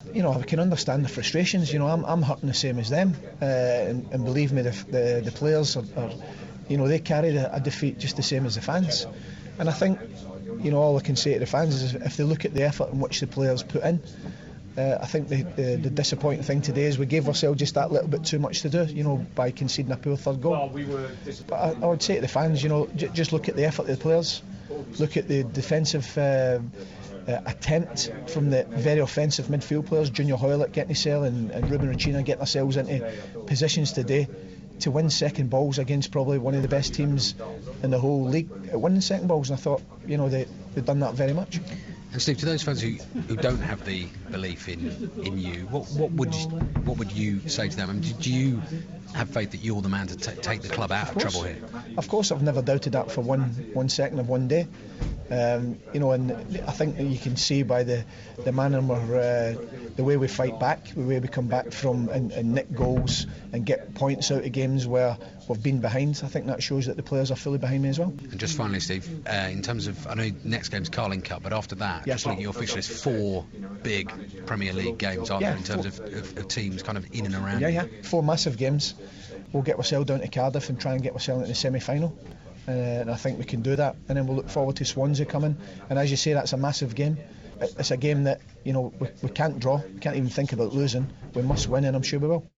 I can understand the frustrations. I'm hurting the same as them, and believe me, the players are they carry a defeat just the same as the fans. And I think all I can say to the fans is if they look at the effort in which the players put in, I think the disappointing thing today is we gave ourselves just that little bit too much to do, by conceding a poor third goal. But I would say to the fans, just look at the effort of the players, look at the defensive attempt from the very offensive midfield players, Junior Hoylett getting his cell and Ruben Rachina getting ourselves into positions today to win second balls against probably one of the best teams in the whole league at winning second balls, and I thought they've done that very much. And Steve, to those fans who don't have the belief in you, what would you say to them? I mean, do you have faith that you're the man to take the club out of trouble here? Of course, I've never doubted that for one second of one day. And I think that you can see by the manner the way we fight back, the way we come back from and nick goals and get points out of games where we've been behind. I think that shows that the players are fully behind me as well. And just finally, Steve, in terms of, I know next game's Carling Cup, but after that, just looking at your fixture, there's 4 big Premier League games, aren't there, in terms of teams kind of in and around? Yeah, 4 massive games. We'll get ourselves down to Cardiff and try and get ourselves into the semi-final. And I think we can do that, and then we'll look forward to Swansea coming, and as you say, that's a massive game. It's a game that we can't draw, we can't even think about losing. We must win, and I'm sure we will.